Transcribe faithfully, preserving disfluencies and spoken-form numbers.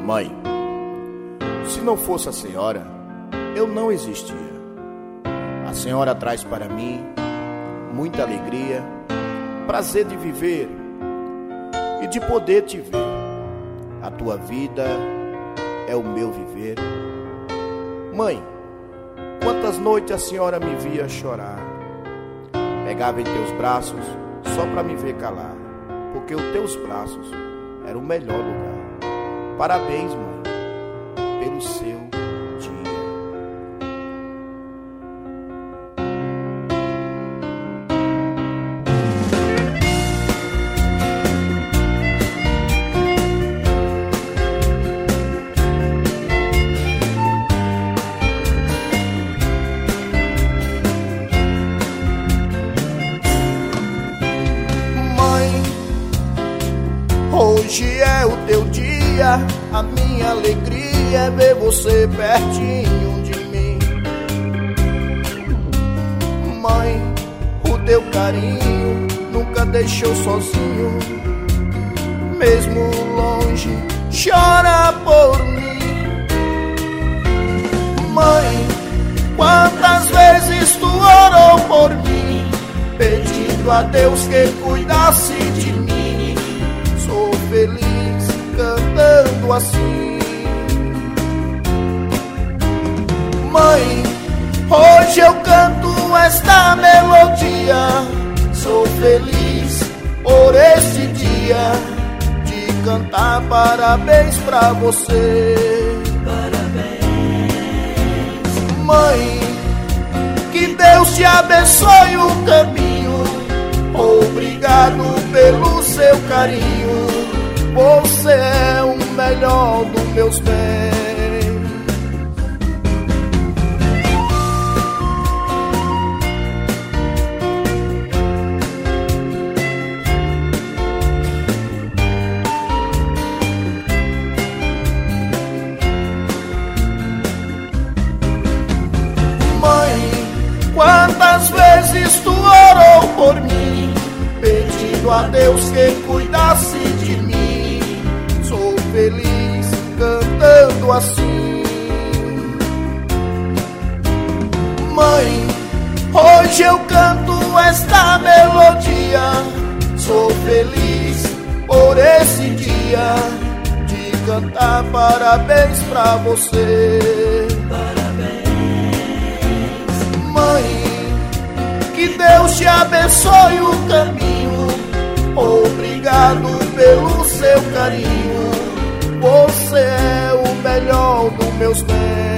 Mãe, se não fosse a senhora, eu não existia. A senhora traz para mim muita alegria, prazer de viver e de poder te ver. A tua vida é o meu viver. Mãe, quantas noites a senhora me via chorar, pegava em teus braços só para me ver calar, porque os teus braços eram o melhor lugar. Parabéns, mãe, pelo seu dia. Mãe, hoje é o teu dia. A minha alegria é ver você pertinho de mim. Mãe, o teu carinho nunca deixou sozinho. Mesmo longe, chora por mim. Mãe, quantas vezes tu orou por mim, pedindo a Deus que cuidasse de mim. Sou feliz cantando assim. Mãe, hoje eu canto esta melodia. Sou feliz por este dia de cantar parabéns pra você. Parabéns. Mãe, que Deus te abençoe o caminho. Obrigado pelo seu carinho. Você é o melhor dos meus bens. Mãe, quantas vezes tu orou por mim, pedindo a Deus que cuidasse de mim. Sou feliz cantando assim. Mãe, hoje eu canto esta melodia. Sou feliz por esse dia de cantar parabéns pra você. Parabéns. Mãe, que Deus te abençoe o caminho. Obrigado pelo seu carinho. Você é o melhor dos meus bens.